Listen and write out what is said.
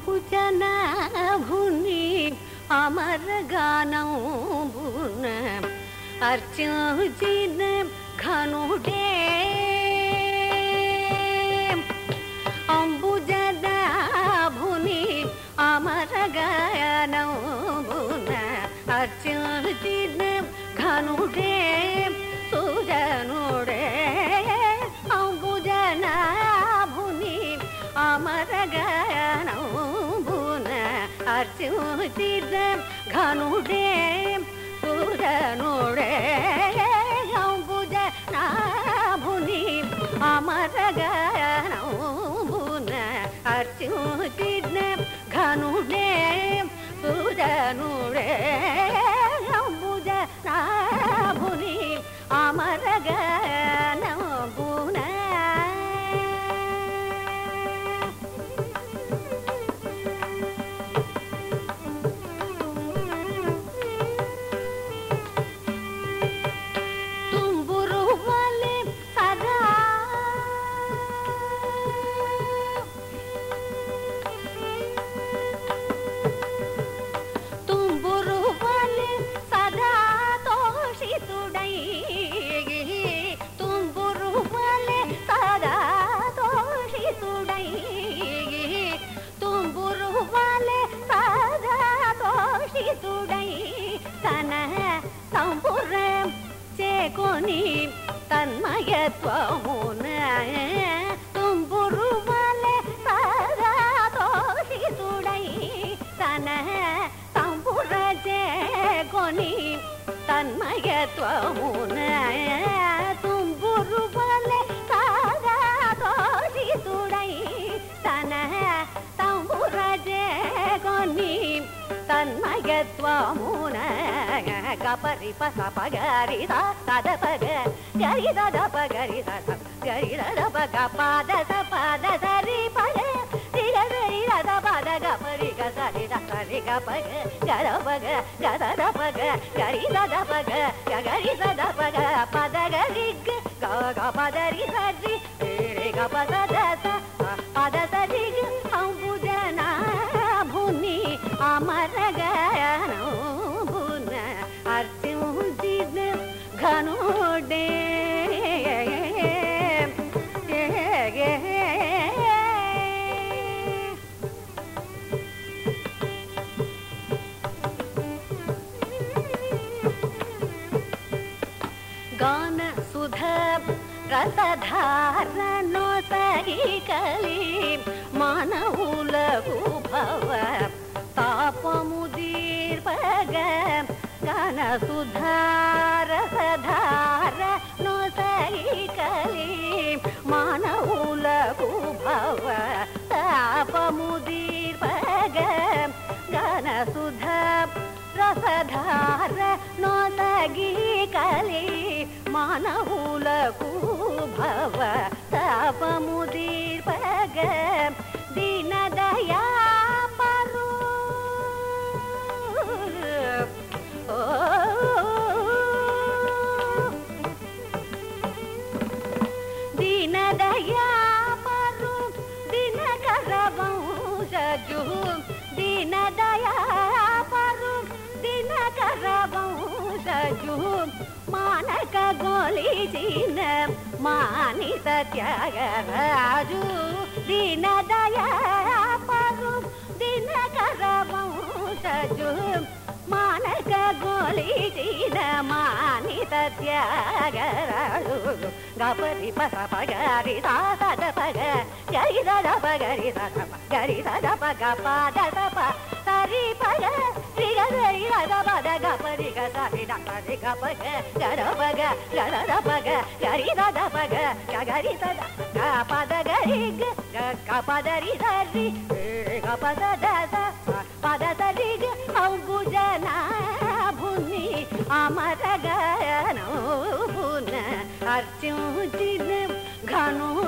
అంబుజనాభుని అమరగానంబున అర్చించిన ఘనుడే అంబుజనాభుని అమరగానంబున అర్చించిన ఘనుడే సుజనుడే అంబుజనాభుని అమరగానంబున అర్చించిన ఘనుడే సుజనుడే అంబుజనాభుని అమరగానంబున అర్చించిన ఘనుడే సుజనుడే అంబుజనాభుని అమరగానంబున తుంబురు వలె సదా తుంబురు వలె సదా తోషితుడై తుంబురు వలె సదా తోషితుడై తుంబురు వలె సదా తోషితుడై తన సంపురం చేకొని తన్మయత్వమున తుంబురు వలె సదా తోషితుడై తన సంపుర చేకొని తన్మయత్వమున తుంబురు వలె సదా తోషితుడై తన సంపుర చేకొని తన్మయత్వమున గపరి పసపగరి దపగ గరి దపగరి దపగ పాద సపద సరి పగ రిగరి దపద గపరి గరి దరి గపగ గరపగ గదపగ గరి దపగ గరి దపగ పద గరి గపదరి సరి రి గపద దస పద సరి అంబుజనాభుని అమరగానంబున అర్చించిన ఘనుడే గాన సుధ రసధారను సరికలి మానవులకు భవ తాపము దీర్పగ గాన సుధారసధారను సరికలి మానవులకు భవ తాపము దీర్పగ గాన సుధా రసధార నొసగి కలి మానవులకు భవ తాపము దీర్పగ దీనదయా పరు దీనదయా పరు దినకర వంశజు దీనదయా పరు దినకర వంశజు మానక గోలిచిన మాని సత్యాగరాజు దీనదయా పరు దినకర వంశజు మానక గోలిచిన మాని సత్యాగరాజు గపరి పసపగరి దపగ గరి దపగరి గరి దపగ పాద దప సరి పగ రిగరి దపద గపరి గరి దపరి గపగ గరపగ గరపగ గరి దపగ గరి దపగ పద గరి గపదరి సరి గపద దస పద సరి అంబుజనాభుని అమరగానంబున అర్చించిన ఘను